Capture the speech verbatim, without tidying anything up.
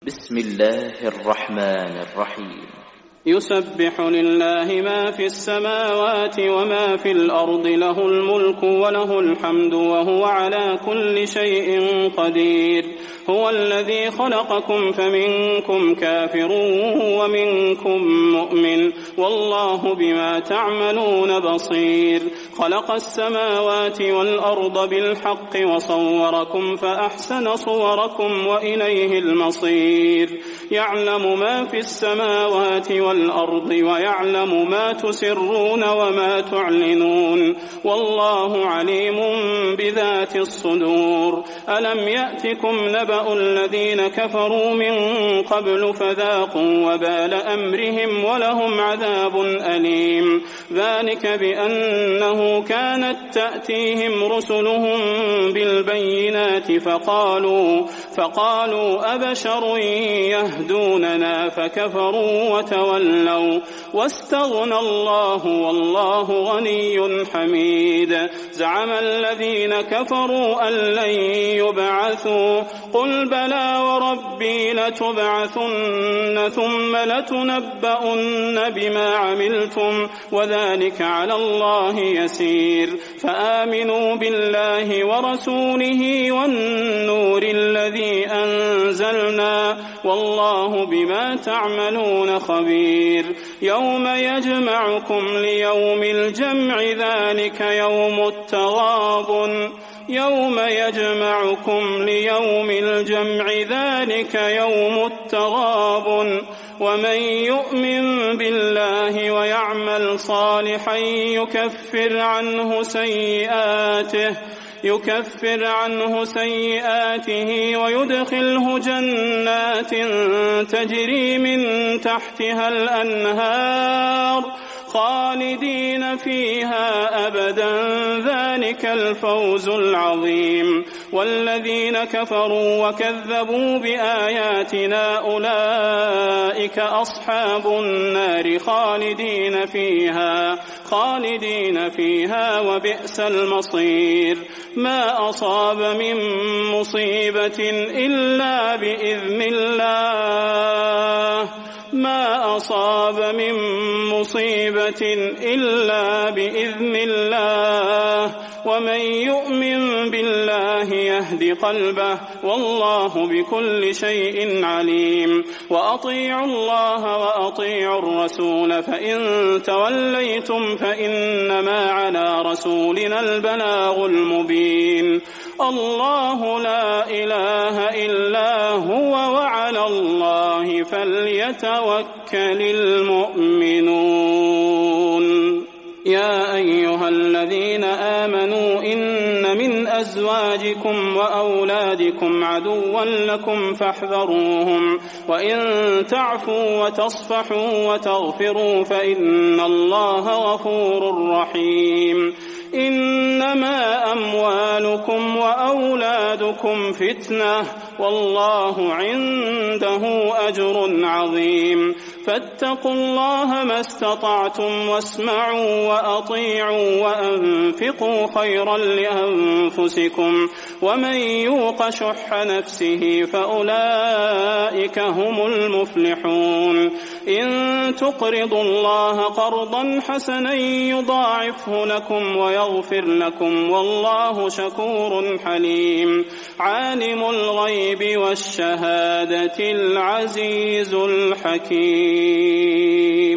بسم الله الرحمن الرحيم. يسبح لله ما في السماوات وما في الأرض، له الملك وله الحمد وهو على كل شيء قدير. هو الذي خلقكم فمنكم كافر ومنكم مؤمن، والله بما تعملون بصير. خلق السماوات والأرض بالحق وصوركم فأحسن صوركم وإليه المصير. يعلم ما في السماوات والأرض ويعلم ما تسرون وما تعلنون، والله عليم بذات الصدور. ألم يأتكم نبأ الذين كفروا من قبل فذاقوا وبال أمرهم ولهم عذاب أليم. ذلك بأنه كانت تأتيهم رسلهم بالبينات فقالوا, فقالوا أبشر يهدوننا فكفروا وتولوا واستغنى الله والله غني حميد. زعم الذين كفروا أن لن يبعثوا، قل بلى وربي لتبعثن ثم لتنبؤن بما عملتم وذلك على الله يسير. فآمنوا بالله ورسوله والنور الذي أنزلنا، والله بما تعملون خبير. يوم يجمعكم ليوم الجمع ذلك يوم التغابن يوم يجمعكم ليوم الجمع ذلك يوم التغابن ومن يؤمن بالله ويعمل صالحا يكفر عنه سيئاته يكفر عنه سيئاته ويدخله جنات تجري من تحتها الأنهار خالدين فيها أبدا، ذلك الفوز العظيم. والذين كفروا وكذبوا بآياتنا أولئك أصحاب النار خالدين فيها خالدين فيها وبئس المصير. ما أصاب من مصيبة إلا بإذن الله ما أصاب من مصيبة إلا بإذن الله ومن يؤمن بالله يهد قلبه، والله بكل شيء عليم. وأطيعوا الله وأطيعوا الرسول، فإن توليتم فإنما على رسولنا البلاغ المبين. الله لا إله إلا هو وعلى الله فليتوكل المؤمنون. يا أيها الذين آمنوا إن من أزواجكم وأولادكم عدوا لكم فاحذروهم، وإن تعفوا وتصفحوا وتغفروا فإن الله غفور رحيم. إنما أموالكم وأولادكم فتنة، والله عنده أجر عظيم. فاتقوا الله ما استطعتم واسمعوا وأطيعوا وأنفقوا خيرا لأنفسكم، ومن يوق شح نفسه فأولئك هم المفلحون. إن تقرضوا الله قرضا حسنا يضاعفه لكم ويغفر لكم، والله شكور حليم. عالم الغيب والشهادة العزيز الحكيم.